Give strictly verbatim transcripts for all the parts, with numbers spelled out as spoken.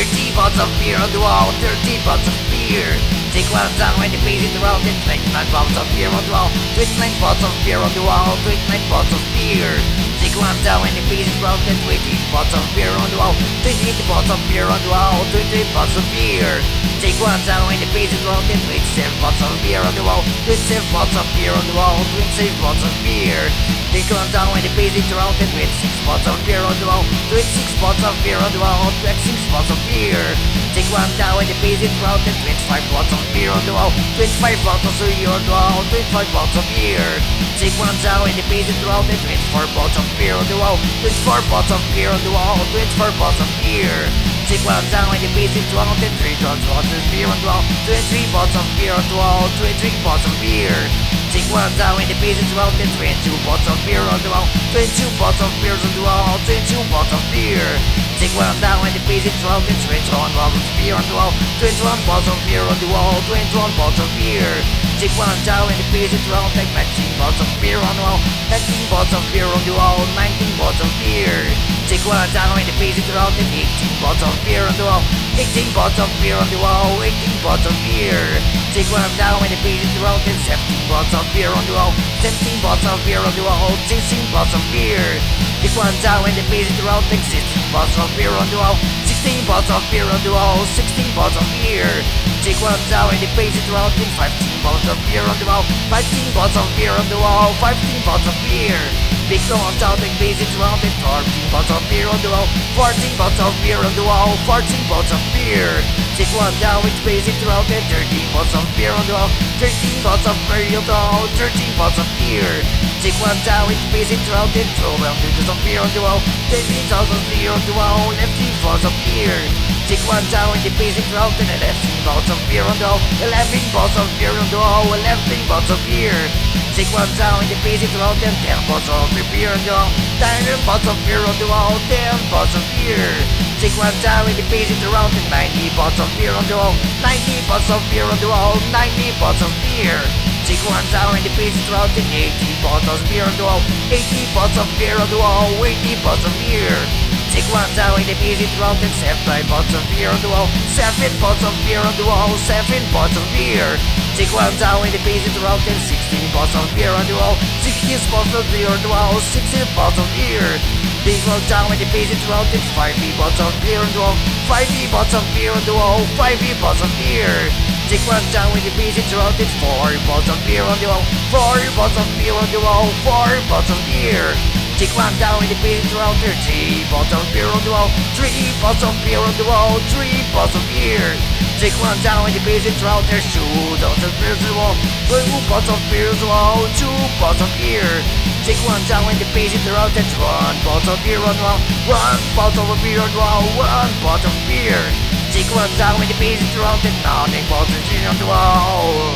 thirty bottles of beer on the wall, thirty bottles of beer. Take one down and the pace it around and twenty-nine bottles of beer on the wall, twenty-nine bottles of beer on the wall, twenty-nine bottles of beer. Take one down and the pace it around and twenty-eight bottles of beer on the wall, twenty-eight bottles of beer on the wall, twenty-eight bottles of beer. Take one down and the pace it around and twenty-seven bottles of beer on the wall, twenty-seven bottles of beer on the wall, twenty-seven bottles of beer. Take one down and the pace it around and twenty-six bottles of beer on the wall, twenty-six bottles of beer on the wall, twenty-six bottles of beer. Take one down and the pace it around and twenty-five bottles of beer on the wall, twenty-five bottles of beer on the wall, twenty-five bottles of beer. Take one down and the pace it around and twenty-four bottles of beer on the wall, twenty-four bottles of beer on the wall, twenty-four bottles of beer. Take one down and the pace it around and three bottles of beer on the wall, twenty-three bottles of beer on the wall, twenty-three bottles of beer. Take one down and the pace it around and twenty-two bottles of beer on the wall, twenty-two bottles of beer on the wall, twenty-two bottles of beer. Take one down and the pace it around and twenty-one bottles of beer on the wall, twenty-one bottles of beer on the wall, twenty-one bottles of beer. Take one down and the pace it around and nineteen bottles of beer on the wall, nineteen bottles of beer on the wall, nineteen bottles of beer. Take one down and the pace it around and eighteen bottles of beer on the wall, eighteen bottles of beer on the wall, eighteen bottles of beer. Take one down and the pace it around and seventeen bottles of beer on the wall, seventeen bottles of beer on the wall, sixteen bottles of beer. Take one down and the pace it around and sixteen bottles of beer on the wall, sixteen bottles of beer on the wall, sixteen bottles of beer. Take one down and the pace it around and fifteen bottles of beer on the wall, fifteen bottles of beer on the wall, fifteen bottles of beer. Take one down and pace it around and fourteen bottles of beer on the wall, fourteen bottles of beer on the wall, fourteen bottles of beer. Take one down and pace it around and thirteen bottles of beer on the wall, thirteen bottles of beer on the wall, thirteen bottles of beer. Take one down and pace it around and twelve liters of beer on the wall, thirteen bottles of beer on the wall, eleven bottles of beer. Take one down and pace it around and eleven bottles of beer on the wall, eleven bottles of beer on the wall, eleven bottles of beer. Take one down and pace it around and ten bottles of beer on the wall, ten bottles of beer on the wall, ten bottles of beer. Take one down and pace it around and ninety bottles of beer on the wall, ninety bottles of beer on the wall, ninety bottles of beer. Take one down and pace it around and eighty bottles of beer on the wall, eighty bottles of beer on the wall, eighty bottles of beer. Take one down and pace it around and seven bottles of beer on the wall, seven bottles of beer on the wall, seven bottles of beer. Take one down and pace it around and sixteen bottles of beer on the wall, sixteen bottles of beer on the wall, sixteen bottles of beer. Take one down and pace it around and five bottles of beer on the wall, five bottles of beer on the wall, five bottles of beer. Take one down and pace it around and four bottles of beer on the wall, four bottles of beer on the wall, four bottles of beer. Take one down and pace it around and three bottles of beer on the wall, three bottles of beer on the wall, three bottles of beer. Take one down and pace it around and two bottles of beer on the wall, two bottles of beer on the wall, two bottles of beer. Take one down and pace it around and one bottle of beer on the wall, one bottle of beer on the wall, one bottle of beer. Take one down and pace it around and nine bottles of beer on the wall.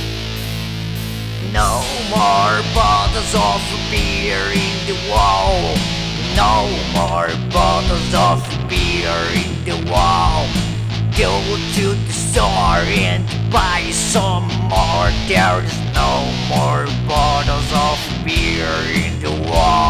No more bottles of beer in the wall, no more bottles of beer in the wall. Go to the store and buy some more. There's no more bottles of beer in the wall.